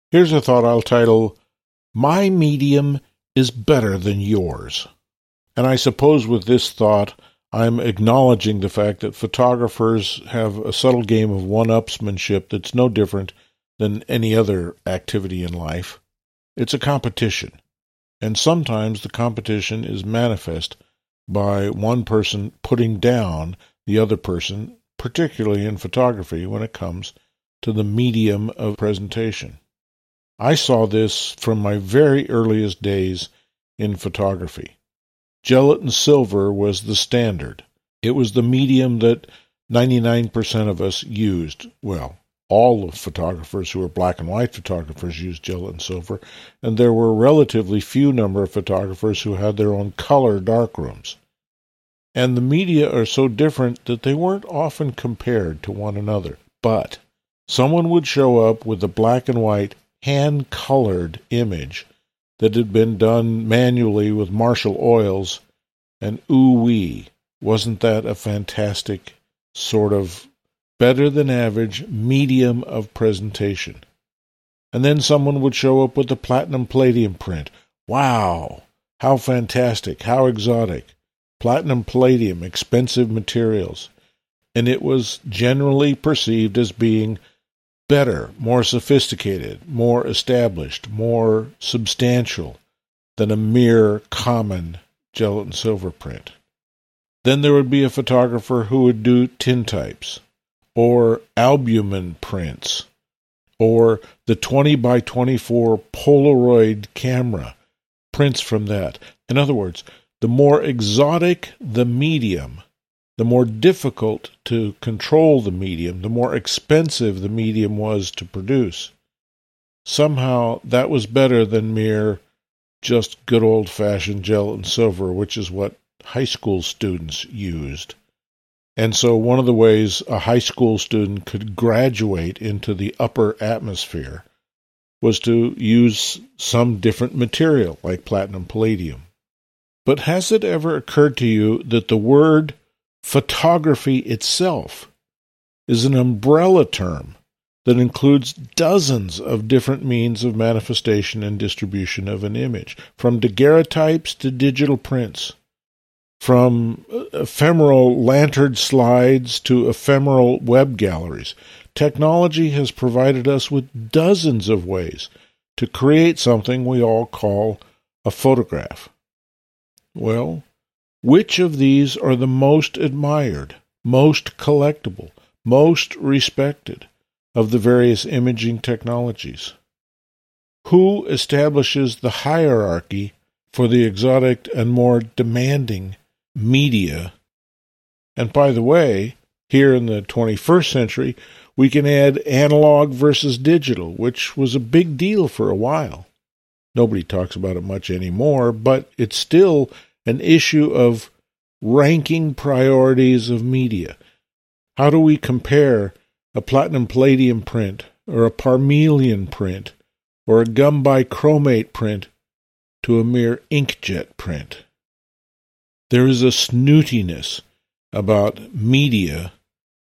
Here's a thought I'll title, My Medium is Better Than Yours. And I suppose with this thought, I'm acknowledging the fact that photographers have a subtle game of one-upsmanship that's no different than any other activity in life. It's a competition. And sometimes the competition is manifest by one person putting down the other person, particularly in photography when it comes to the medium of presentation. I saw this from my very earliest days in photography. Gelatin silver was the standard. It was the medium that 99% of us used. Well, all of photographers who were black and white photographers used gelatin silver, and there were a relatively few number of photographers who had their own color darkrooms. And the media are so different that they weren't often compared to one another. But someone would show up with a black and white hand-colored image that had been done manually with Marshall oils, and ooh-wee, wasn't that a fantastic sort of better-than-average medium of presentation? And then someone would show up with a platinum palladium print. Wow! How fantastic! How exotic! Platinum palladium, expensive materials. And it was generally perceived as being better, more sophisticated, more established, more substantial than a mere common gelatin silver print. Then there would be a photographer who would do tintypes, or albumin prints, or the 20 by 24 Polaroid camera, prints from that. In other words, the more exotic the medium, the more difficult to control the medium, the more expensive the medium was to produce. Somehow that was better than mere just good old-fashioned gelatin silver, which is what high school students used. And so one of the ways a high school student could graduate into the upper atmosphere was to use some different material, like platinum palladium. But has it ever occurred to you that the word photography itself is an umbrella term that includes dozens of different means of manifestation and distribution of an image, from daguerreotypes to digital prints, from ephemeral lantern slides to ephemeral web galleries? Technology has provided us with dozens of ways to create something we all call a photograph. Well, which of these are the most admired, most collectible, most respected of the various imaging technologies? Who establishes the hierarchy for the exotic and more demanding media? And by the way, here in the 21st century, we can add analog versus digital, which was a big deal for a while. Nobody talks about it much anymore, but it's still an issue of ranking priorities of media. How do we compare a platinum palladium print, or a Parmelian print, or a gum bichromate print to a mere inkjet print? There is a snootiness about media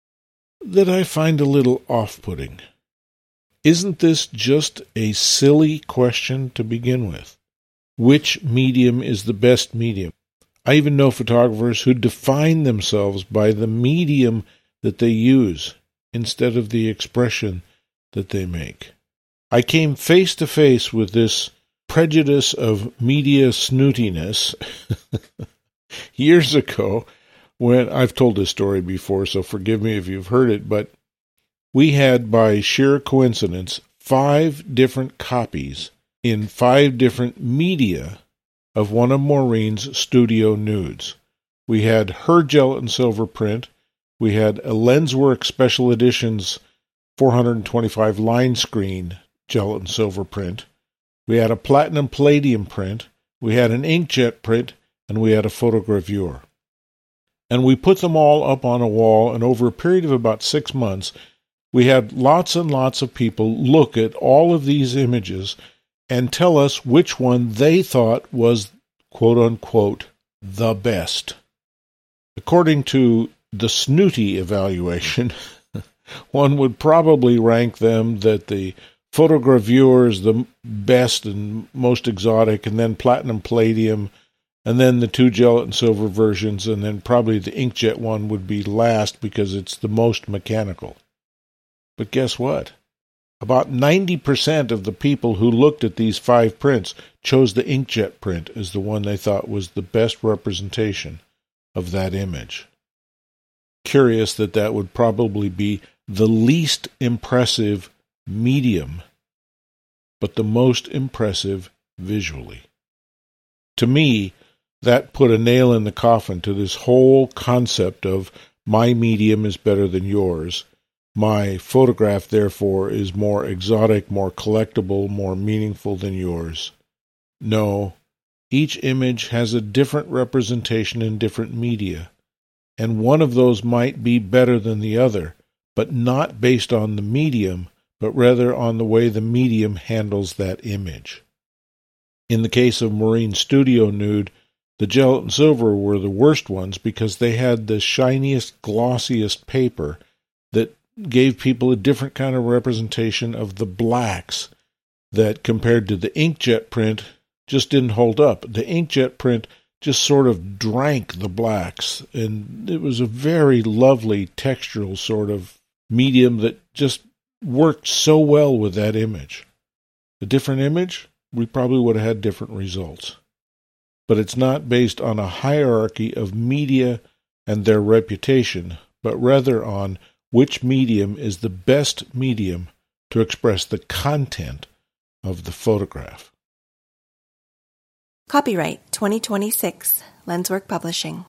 that I find a little off-putting. Isn't this just a silly question to begin with? Which medium is the best medium? I even know photographers who define themselves by the medium that they use instead of the expression that they make. I came face to face with this prejudice of media snootiness years ago when I've told this story before, so forgive me if you've heard it, but we had, by sheer coincidence, 5 different copies in 5 different media of one of Maureen's studio nudes. We had her gelatin silver print, we had a Lensworks Special Editions 425 line screen gelatin silver print, we had a platinum palladium print, we had an inkjet print, and we had a photogravure. And we put them all up on a wall, and over a period of about 6 months, we had lots and lots of people look at all of these images and tell us which one they thought was, quote-unquote, the best. According to the snooty evaluation, one would probably rank them that the photogravure is the best and most exotic, and then platinum palladium, and then the 2 gelatin silver versions, and then probably the inkjet one would be last because it's the most mechanical. But guess what? About 90% of the people who looked at these 5 prints chose the inkjet print as the one they thought was the best representation of that image. Curious that would probably be the least impressive medium, but the most impressive visually. To me, that put a nail in the coffin to this whole concept of my medium is better than yours. My photograph, therefore, is more exotic, more collectible, more meaningful than yours. No, each image has a different representation in different media, and one of those might be better than the other, but not based on the medium, but rather on the way the medium handles that image. In the case of Marine Studio Nude, the gelatin silver were the worst ones because they had the shiniest, glossiest paper that gave people a different kind of representation of the blacks that, compared to the inkjet print, just didn't hold up. The inkjet print just sort of drank the blacks, and it was a very lovely textural sort of medium that just worked so well with that image. A different image, we probably would have had different results. But it's not based on a hierarchy of media and their reputation, but rather on which medium is the best medium to express the content of the photograph. Copyright 2026, Lenswork Publishing.